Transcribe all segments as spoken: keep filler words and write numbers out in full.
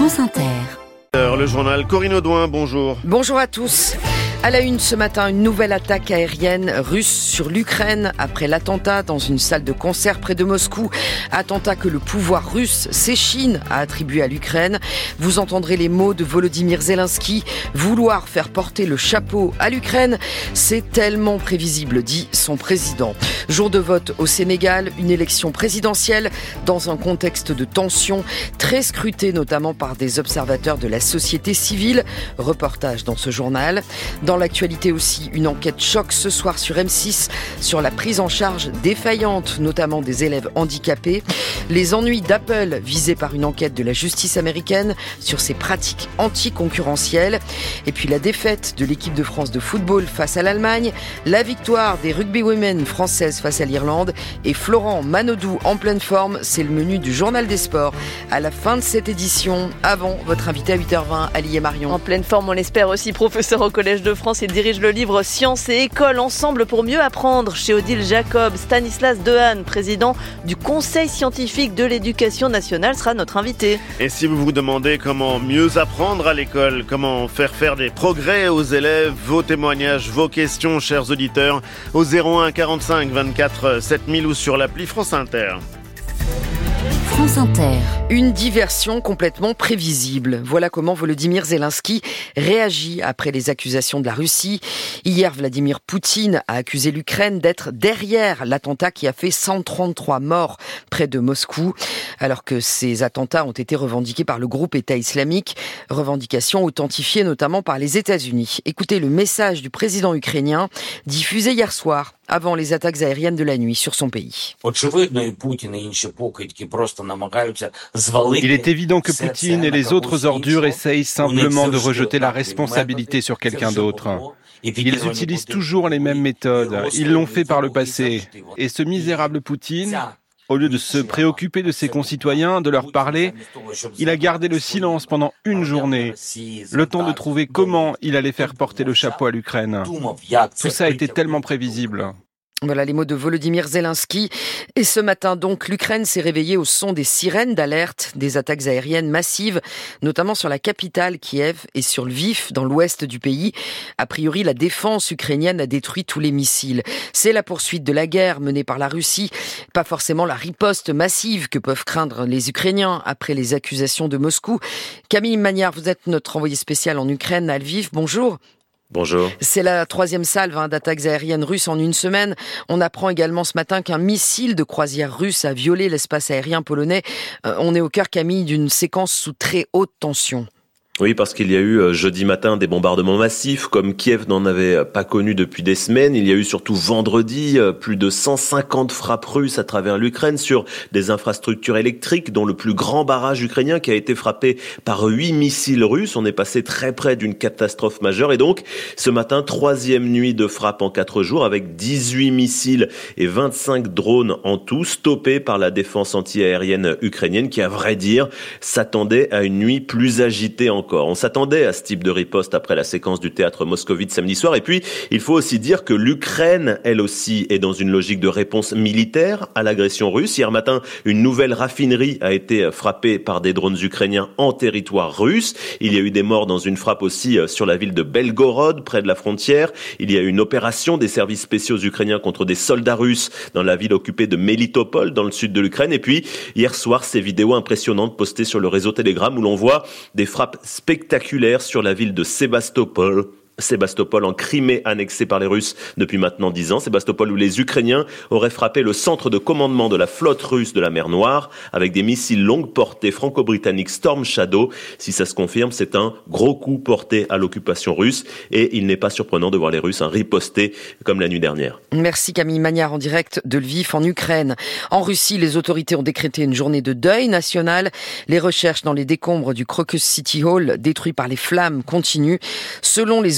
France Inter. Le journal Corinne Audouin, bonjour. Bonjour à tous. À la une ce matin, une nouvelle attaque aérienne russe sur l'Ukraine après l'attentat dans une salle de concert près de Moscou. Attentat que le pouvoir russe s'échine à attribuer à l'Ukraine. Vous entendrez les mots de Volodymyr Zelensky. Vouloir faire porter le chapeau à l'Ukraine, c'est tellement prévisible, dit son président. Jour de vote au Sénégal, une élection présidentielle dans un contexte de tension, très scruté notamment par des observateurs de la société civile. Reportage dans ce journal. Dans l'actualité aussi, une enquête choc ce soir sur M six sur la prise en charge défaillante, notamment des élèves handicapés. Les ennuis d'Apple visés par une enquête de la justice américaine sur ses pratiques anticoncurrentielles. Et puis la défaite de l'équipe de France de football face à l'Allemagne, la victoire des rugby women françaises face à l'Irlande et Florent Manodou en pleine forme. C'est le menu du journal des sports. À la fin de cette édition, avant votre invité à huit heures vingt, Ali et Marion. En pleine forme, on l'espère aussi, professeur au Collège de France. Il dirige le livre Sciences et École ensemble pour mieux apprendre chez Odile Jacob. Stanislas Dehaene, président du Conseil scientifique de l'éducation nationale, sera notre invité. Et si vous vous demandez comment mieux apprendre à l'école, comment faire faire des progrès aux élèves, vos témoignages, vos questions, chers auditeurs, au zéro un quarante-cinq vingt-quatre sept mille ou sur l'appli France Inter. France Inter. Une diversion complètement prévisible. Voilà comment Volodymyr Zelensky réagit après les accusations de la Russie. Hier, Vladimir Poutine a accusé l'Ukraine d'être derrière l'attentat qui a fait cent trente-trois morts près de Moscou, alors que ces attentats ont été revendiqués par le groupe État islamique, revendication authentifiée notamment par les États-Unis. Écoutez le message du président ukrainien diffusé hier soir avant les attaques aériennes de la nuit sur son pays. Il est évident que Poutine et les autres ordures essayent simplement de rejeter la responsabilité sur quelqu'un d'autre. Ils utilisent toujours les mêmes méthodes. Ils l'ont fait par le passé. Et ce misérable Poutine, au lieu de se préoccuper de ses concitoyens, de leur parler, il a gardé le silence pendant une journée, le temps de trouver comment il allait faire porter le chapeau à l'Ukraine. Tout ça a été tellement prévisible. Voilà les mots de Volodymyr Zelensky. Et ce matin donc, l'Ukraine s'est réveillée au son des sirènes d'alerte, des attaques aériennes massives, notamment sur la capitale Kiev et sur Lviv, dans l'ouest du pays. A priori, la défense ukrainienne a détruit tous les missiles. C'est la poursuite de la guerre menée par la Russie, pas forcément la riposte massive que peuvent craindre les Ukrainiens après les accusations de Moscou. Camille Magnard, vous êtes notre envoyé spécial en Ukraine à Lviv. Bonjour. Bonjour. C'est la troisième salve hein, d'attaques aériennes russes en une semaine. On apprend également ce matin qu'un missile de croisière russe a violé l'espace aérien polonais. Euh, on est au cœur, Camille, d'une séquence sous très haute tension. Oui, parce qu'il y a eu jeudi matin des bombardements massifs, comme Kiev n'en avait pas connu depuis des semaines. Il y a eu surtout vendredi plus de cent cinquante frappes russes à travers l'Ukraine sur des infrastructures électriques, dont le plus grand barrage ukrainien qui a été frappé par huit missiles russes. On est passé très près d'une catastrophe majeure. Et donc, ce matin, troisième nuit de frappe en quatre jours, avec dix-huit missiles et vingt-cinq drones en tout, stoppés par la défense anti-aérienne ukrainienne, qui, à vrai dire, s'attendait à une nuit plus agitée encore. On s'attendait à ce type de riposte après la séquence du théâtre moscovite samedi soir. Et puis, il faut aussi dire que l'Ukraine, elle aussi, est dans une logique de réponse militaire à l'agression russe. Hier matin, une nouvelle raffinerie a été frappée par des drones ukrainiens en territoire russe. Il y a eu des morts dans une frappe aussi sur la ville de Belgorod, près de la frontière. Il y a eu une opération des services spéciaux ukrainiens contre des soldats russes dans la ville occupée de Melitopol, dans le sud de l'Ukraine. Et puis, hier soir, ces vidéos impressionnantes postées sur le réseau Telegram où l'on voit des frappes spectaculaire sur la ville de Sébastopol. Sébastopol en Crimée annexée par les Russes depuis maintenant dix ans. Sébastopol où les Ukrainiens auraient frappé le centre de commandement de la flotte russe de la mer Noire avec des missiles longue portée franco-britanniques Storm Shadow. Si ça se confirme, c'est un gros coup porté à l'occupation russe et il n'est pas surprenant de voir les Russes hein, riposter comme la nuit dernière. Merci Camille Magnard en direct de Lviv en Ukraine. En Russie, les autorités ont décrété une journée de deuil national. Les recherches dans les décombres du Crocus City Hall détruit par les flammes continuent. Selon les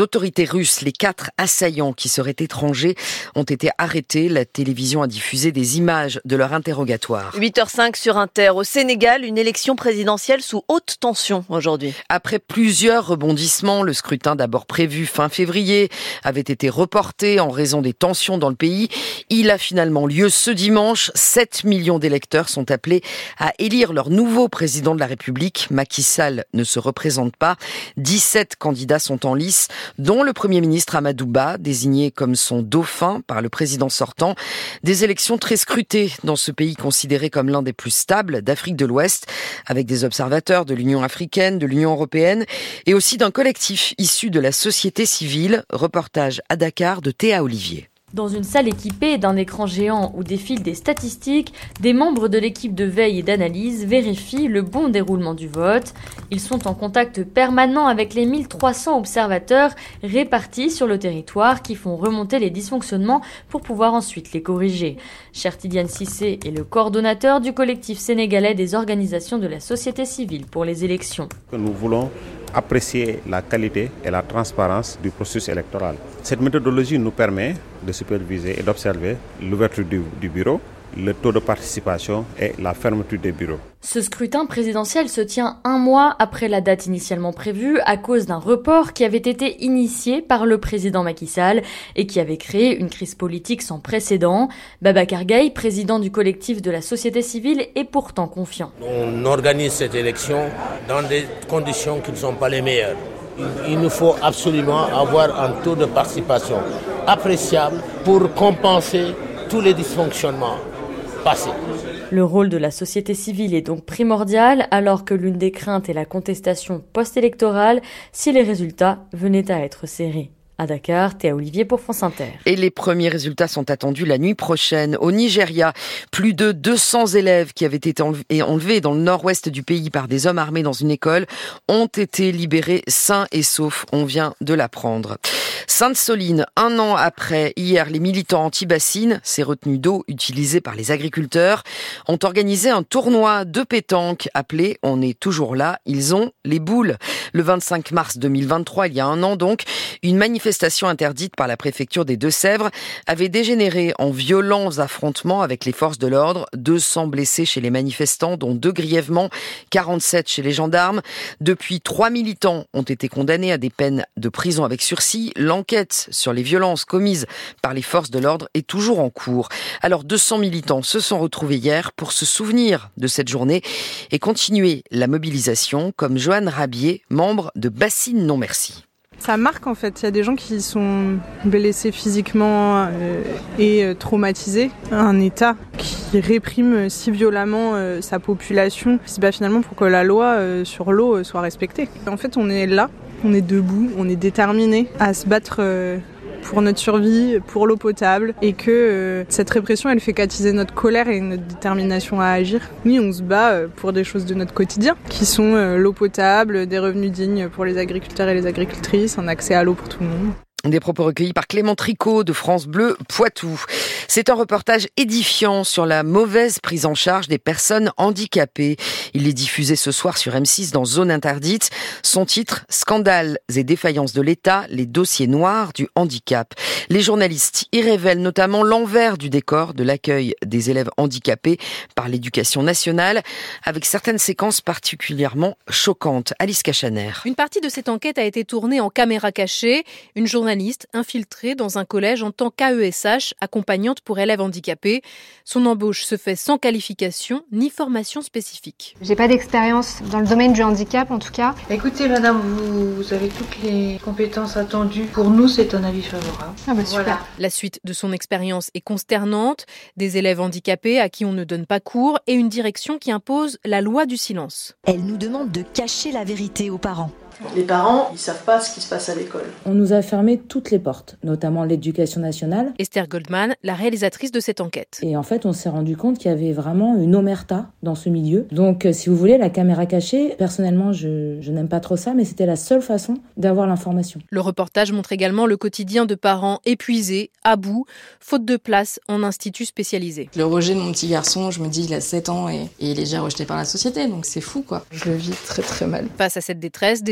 les autorités russes, les quatre assaillants qui seraient étrangers ont été arrêtés. La télévision a diffusé des images de leur interrogatoire. huit heures cinq sur Inter. Au Sénégal, une élection présidentielle sous haute tension aujourd'hui. Après plusieurs rebondissements, le scrutin d'abord prévu fin février avait été reporté en raison des tensions dans le pays. Il a finalement lieu ce dimanche. sept millions d'électeurs sont appelés à élire leur nouveau président de la République. Macky Sall ne se représente pas. dix-sept candidats sont en lice, dont le Premier ministre Amadou Ba, désigné comme son dauphin par le président sortant. Des élections très scrutées dans ce pays considéré comme l'un des plus stables d'Afrique de l'Ouest, avec des observateurs de l'Union africaine, de l'Union européenne et aussi d'un collectif issu de la société civile. Reportage à Dakar de Théa Olivier. Dans une salle équipée d'un écran géant où défilent des statistiques, des membres de l'équipe de veille et d'analyse vérifient le bon déroulement du vote. Ils sont en contact permanent avec les mille trois cents observateurs répartis sur le territoire qui font remonter les dysfonctionnements pour pouvoir ensuite les corriger. Chertidiane Cissé est le coordonnateur du collectif sénégalais des organisations de la société civile pour les élections. Nous voulons apprécier la qualité et la transparence du processus électoral. Cette méthodologie nous permet de superviser et d'observer l'ouverture du, du bureau, le taux de participation et la fermeture des bureaux. Ce scrutin présidentiel se tient un mois après la date initialement prévue à cause d'un report qui avait été initié par le président Macky Sall et qui avait créé une crise politique sans précédent. Babacar Gaye, président du collectif de la société civile, est pourtant confiant. On organise cette élection dans des conditions qui ne sont pas les meilleures. Il nous faut absolument avoir un taux de participation appréciable pour compenser tous les dysfonctionnements passés. Le rôle de la société civile est donc primordial, alors que l'une des craintes est la contestation post-électorale si les résultats venaient à être serrés. À Dakar, Théa Olivier pour France Inter. Et les premiers résultats sont attendus la nuit prochaine. Au Nigeria, plus de deux cents élèves qui avaient été enlevés dans le nord-ouest du pays par des hommes armés dans une école ont été libérés sains et saufs. On vient de l'apprendre. Sainte-Soline, un an après, hier, les militants anti-bassines, ces retenues d'eau utilisées par les agriculteurs, ont organisé un tournoi de pétanque appelé « On est toujours là, ils ont les boules ». Le vingt-cinq mars deux mille vingt-trois, il y a un an donc, une manifestation interdite par la préfecture des Deux-Sèvres avait dégénéré en violents affrontements avec les forces de l'ordre. deux cents blessés chez les manifestants, dont deux grièvement, quarante-sept chez les gendarmes. Depuis, trois militants ont été condamnés à des peines de prison avec sursis. L'enquête sur les violences commises par les forces de l'ordre est toujours en cours. Alors, deux cents militants se sont retrouvés hier pour se souvenir de cette journée et continuer la mobilisation, comme Joanne Rabier, membre de Bassines Non Merci. Ça marque en fait, il y a des gens qui sont blessés physiquement euh, et euh, traumatisés. Un État qui réprime si violemment euh, sa population, c'est bah, finalement pour que la loi euh, sur l'eau euh, soit respectée. En fait on est là, on est debout, on est déterminé à se battre euh, pour notre survie, pour l'eau potable, et que euh, cette répression elle fait qu'attiser notre colère et notre détermination à agir. Oui, on se bat euh, pour des choses de notre quotidien, qui sont euh, l'eau potable, des revenus dignes pour les agriculteurs et les agricultrices, un accès à l'eau pour tout le monde. Des propos recueillis par Clément Tricot de France Bleu Poitou. C'est un reportage édifiant sur la mauvaise prise en charge des personnes handicapées. Il est diffusé ce soir sur M six dans Zone Interdite. Son titre, Scandales et défaillances de l'État, les dossiers noirs du handicap. Les journalistes y révèlent notamment l'envers du décor de l'accueil des élèves handicapés par l'Éducation nationale, avec certaines séquences particulièrement choquantes. Alice Cachaner. Une partie de cette enquête a été tournée en caméra cachée. Une journaliste infiltrée dans un collège en tant qu'A E S H, accompagnante pour élèves handicapés. Son embauche se fait sans qualification ni formation spécifique. J'ai pas d'expérience dans le domaine du handicap en tout cas. Écoutez madame, vous, vous avez toutes les compétences attendues. Pour nous, c'est un avis favorable. Ah bah super. Voilà. La suite de son expérience est consternante. Des élèves handicapés à qui on ne donne pas cours et une direction qui impose la loi du silence. Elle nous demande de cacher la vérité aux parents. Les parents, ils savent pas ce qui se passe à l'école. On nous a fermé toutes les portes, notamment l'Éducation nationale. Esther Goldman, la réalisatrice de cette enquête. Et en fait, on s'est rendu compte qu'il y avait vraiment une omerta dans ce milieu. Donc, si vous voulez, la caméra cachée, personnellement, je, je n'aime pas trop ça, mais c'était la seule façon d'avoir l'information. Le reportage montre également le quotidien de parents épuisés, à bout, faute de place en institut spécialisé. Le rejet de mon petit garçon, je me dis, il a sept ans et, et il est déjà rejeté par la société, donc c'est fou, quoi. Je le vis très très mal. Face à cette détresse, des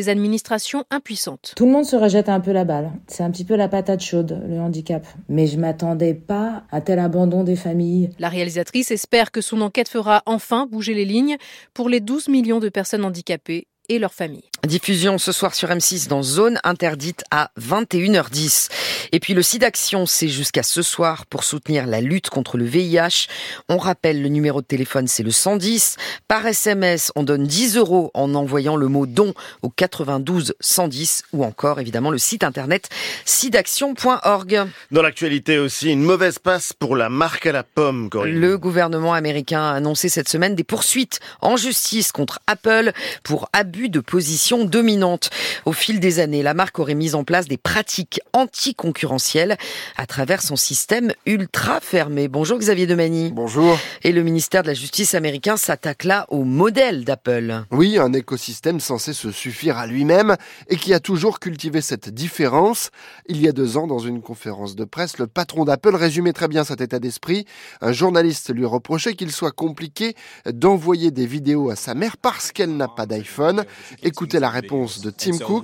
des administrations impuissantes. Tout le monde se rejette un peu la balle. C'est un petit peu la patate chaude, le handicap. Mais je m'attendais pas à tel abandon des familles. La réalisatrice espère que son enquête fera enfin bouger les lignes pour les douze millions de personnes handicapées et leurs familles. Diffusion ce soir sur M six dans Zone interdite à vingt et une heures dix. Et puis le SIDAction, c'est jusqu'à ce soir pour soutenir la lutte contre le V I H. On rappelle, le numéro de téléphone, c'est le cent dix. Par S M S, on donne dix euros en envoyant le mot don au quatre-vingt-douze cent dix ou encore, évidemment, le site internet sidaction point org. Dans l'actualité aussi, une mauvaise passe pour la marque à la pomme, Corinne. Le gouvernement américain a annoncé cette semaine des poursuites en justice contre Apple pour abus de position dominante. Au fil des années, la marque aurait mis en place des pratiques anticoncurrentielles à travers son système ultra fermé. Bonjour Xavier Demagny. Bonjour. Et le ministère de la Justice américain s'attaque là au modèle d'Apple. Oui, un écosystème censé se suffire à lui-même et qui a toujours cultivé cette différence. Il y a deux ans, dans une conférence de presse, le patron d'Apple résumait très bien cet état d'esprit. Un journaliste lui reprochait qu'il soit compliqué d'envoyer des vidéos à sa mère parce qu'elle n'a pas d'iPhone. Écoutez la réponse de Tim Cook.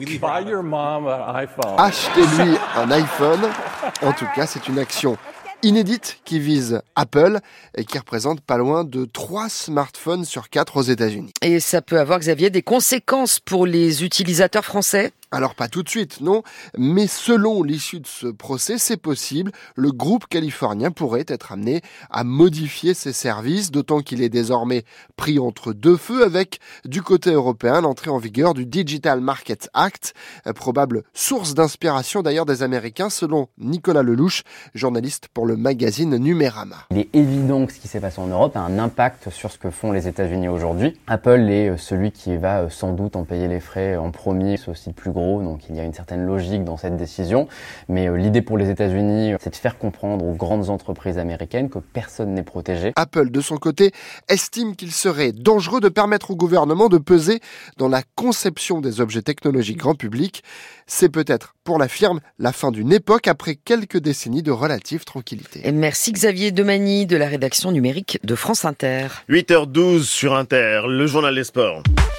Achetez-lui un iPhone. En tout cas, c'est une action inédite qui vise Apple et qui représente pas loin de trois smartphones sur quatre aux États-Unis. Et ça peut avoir, Xavier, des conséquences pour les utilisateurs français ? Alors pas tout de suite, non, mais selon l'issue de ce procès, c'est possible. Le groupe californien pourrait être amené à modifier ses services, d'autant qu'il est désormais pris entre deux feux avec, du côté européen, l'entrée en vigueur du Digital Markets Act, probable source d'inspiration d'ailleurs des Américains, selon Nicolas Lelouch, journaliste pour le magazine Numérama. Il est évident que ce qui s'est passé en Europe a un impact sur ce que font les États-Unis aujourd'hui. Apple est celui qui va sans doute en payer les frais en premier, c'est aussi le plus gros. Donc il y a une certaine logique dans cette décision. Mais euh, l'idée pour les États-Unis, c'est de faire comprendre aux grandes entreprises américaines que personne n'est protégé. Apple, de son côté, estime qu'il serait dangereux de permettre au gouvernement de peser dans la conception des objets technologiques grand public. C'est peut-être, pour la firme, la fin d'une époque après quelques décennies de relative tranquillité. Et merci Xavier Demagny de la rédaction numérique de France Inter. huit heures douze sur Inter, le journal des sports.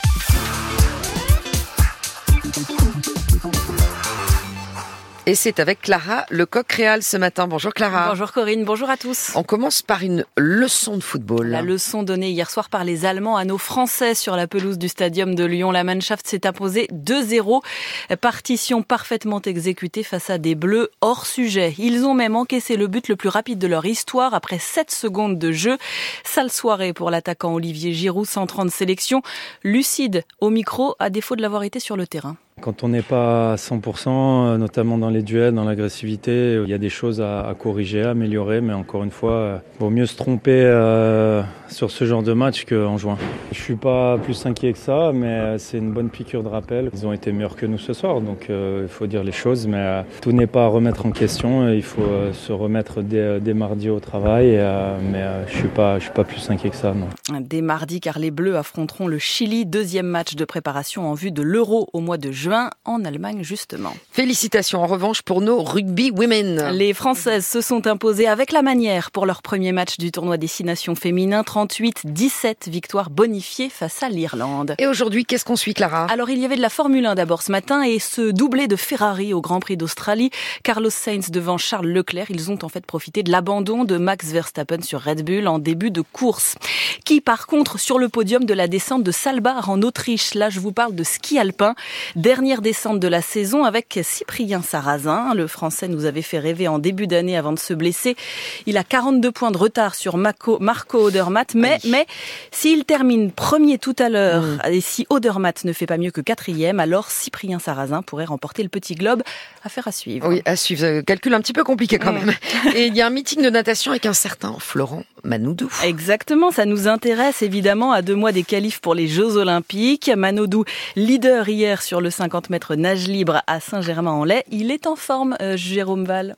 Et c'est avec Clara Lecoq-Réal ce matin. Bonjour Clara. Bonjour Corinne, bonjour à tous. On commence par une leçon de football. La leçon donnée hier soir par les Allemands à nos Français sur la pelouse du stadium de Lyon. La Mannschaft s'est imposée deux zéro. Partition parfaitement exécutée face à des Bleus hors sujet. Ils ont même encaissé le but le plus rapide de leur histoire après sept secondes de jeu. Sale soirée pour l'attaquant Olivier Giroud, cent trente sélections. Lucide au micro, à défaut de l'avoir été sur le terrain. Quand on n'est pas à cent pour cent, notamment dans les duels, dans l'agressivité, il y a des choses à, à corriger, à améliorer, mais encore une fois, il vaut mieux se tromper euh, sur ce genre de match qu'en juin. Je suis pas plus inquiet que ça, mais c'est une bonne piqûre de rappel. Ils ont été meilleurs que nous ce soir, donc euh, il faut dire les choses, mais euh, tout n'est pas à remettre en question. Il faut euh, se remettre dès, dès mardi au travail, euh, mais euh, je suis pas, je suis pas plus inquiet que ça, non. Dès mardi, car les Bleus affronteront le Chili, deuxième match de préparation en vue de l'Euro au mois de juin. En Allemagne, justement. Félicitations en revanche pour nos rugby women. Les Françaises se sont imposées avec la manière pour leur premier match du tournoi Destination féminin. trente-huit dix-sept, victoire bonifiée face à l'Irlande. Et aujourd'hui, qu'est-ce qu'on suit, Clara ? Alors, il y avait de la Formule un d'abord ce matin et ce doublé de Ferrari au Grand Prix d'Australie. Carlos Sainz devant Charles Leclerc. Ils ont en fait profité de l'abandon de Max Verstappen sur Red Bull en début de course. Qui, par contre, sur le podium de la descente de Saalbach en Autriche. Là, je vous parle de ski alpin. Dernière descente de la saison avec Cyprien Sarrazin. Le Français nous avait fait rêver en début d'année avant de se blesser. Il a quarante-deux points de retard sur Marco, Marco Odermatt. Mais, oui. mais s'il termine premier tout à l'heure mmh. et si Odermatt ne fait pas mieux que quatrième, alors Cyprien Sarrazin pourrait remporter le petit globe. Affaire à suivre. Oui, à suivre. Calcul un petit peu compliqué quand mmh. même. Et il y a un meeting de natation avec un certain Florent Manodou. Exactement, ça nous intéresse évidemment à deux mois des qualifs pour les Jeux Olympiques. Manodou, leader hier sur le cinquante mètres nage libre à Saint-Germain-en-Laye. Il est en forme, euh, Jérôme Val.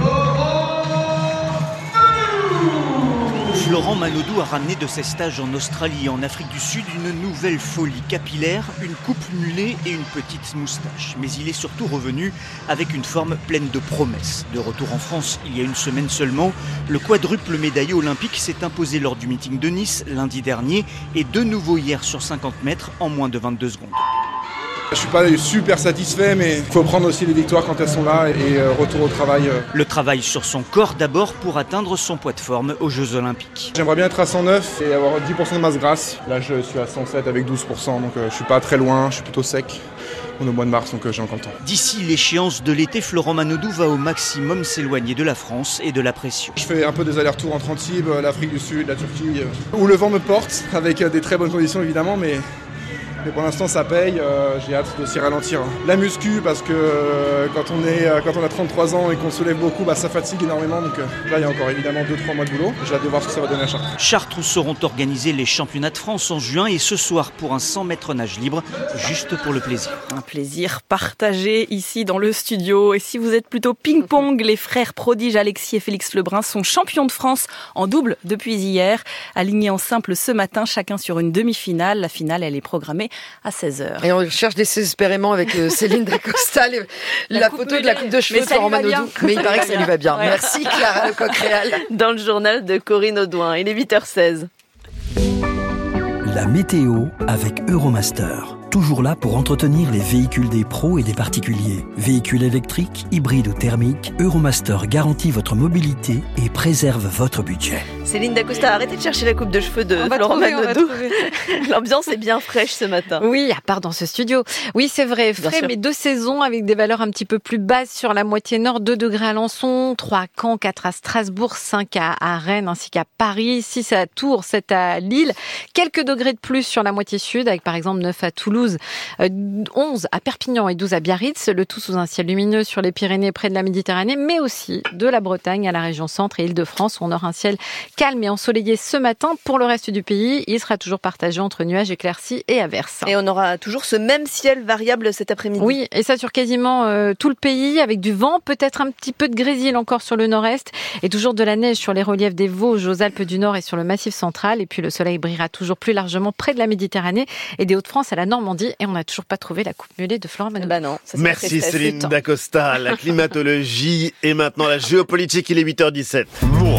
Florent Manodou a ramené de ses stages en Australie et en Afrique du Sud une nouvelle folie capillaire, une coupe mulet et une petite moustache. Mais il est surtout revenu avec une forme pleine de promesses. De retour en France il y a une semaine seulement, le quadruple médaillé olympique s'est imposé lors du meeting de Nice lundi dernier et de nouveau hier sur cinquante mètres en moins de vingt-deux secondes. Je suis pas super satisfait, mais il faut prendre aussi les victoires quand elles sont là et euh, retour au travail. Euh. Le travail sur son corps d'abord pour atteindre son poids de forme aux Jeux Olympiques. J'aimerais bien être à cent neuf et avoir dix pour cent de masse grasse. Là, je suis à cent sept avec douze pour cent, donc euh, je suis pas très loin, je suis plutôt sec. On est au mois de mars, donc euh, j'ai encore le temps. D'ici l'échéance de l'été, Florent Manodou va au maximum s'éloigner de la France et de la pression. Je fais un peu des allers-retours entre Antibes, l'Afrique du Sud, la Turquie, euh, où le vent me porte, avec euh, des très bonnes conditions évidemment, mais... Mais pour l'instant ça paye, euh, j'ai hâte de s'y ralentir. La muscu parce que euh, quand, on est, euh, quand on a trente-trois ans et qu'on se lève beaucoup, bah, ça fatigue énormément. Donc euh, là il y a encore évidemment deux trois mois de boulot. J'ai hâte de voir ce que ça va donner à Chartres. Chartres où seront organisés les championnats de France en juin et ce soir pour un cent mètres nage libre, juste pour le plaisir. Un plaisir partagé ici dans le studio. Et si vous êtes plutôt ping-pong, les frères prodiges Alexis et Félix Lebrun sont champions de France en double depuis hier. Alignés en simple ce matin, chacun sur une demi-finale. La finale elle est programmée à seize heures. Et on cherche désespérément avec euh, Céline Dacosta les, la, la photo de la coupe de cheveux de Florent Manodou. Mais il paraît que ça lui va bien. Ouais. Merci Clara Lecoq-Réal. Dans le journal de Corinne Audouin, il est huit heures seize. La météo avec Euromaster. Toujours là pour entretenir les véhicules des pros et des particuliers. Véhicules électriques, hybrides ou thermiques, Euromaster garantit votre mobilité et préserve votre budget. Céline Dacosta, arrêtez de chercher la coupe de cheveux de Florent Manodou. L'ambiance est bien fraîche ce matin. Oui, à part dans ce studio. Oui, c'est vrai, frais, mais deux saisons avec des valeurs un petit peu plus basses sur la moitié nord. deux degrés à Alençon, trois à Caen, quatre à Strasbourg, cinq à, à Rennes ainsi qu'à Paris, six à Tours, sept à Lille. Quelques degrés de plus sur la moitié sud avec par exemple neuf à Toulouse, onze à Perpignan et douze à Biarritz. Le tout sous un ciel lumineux sur les Pyrénées près de la Méditerranée, mais aussi de la Bretagne à la région centre et Île-de-France où on aura un ciel calme et ensoleillé ce matin. Pour le reste du pays, il sera toujours partagé entre nuages, éclaircies et averses. Et on aura toujours ce même ciel variable cet après-midi. Oui, et ça sur quasiment euh, tout le pays, avec du vent, peut-être un petit peu de grésil encore sur le nord-est, et toujours de la neige sur les reliefs des Vosges, aux Alpes du Nord et sur le Massif central. Et puis le soleil brillera toujours plus largement près de la Méditerranée et des Hauts-de-France à la Normandie. Et on n'a toujours pas trouvé la coupe mulet de Florent Manodou. Bah non, ça Merci Céline Dacosta. La climatologie et maintenant la géopolitique, il est huit heures dix-sept.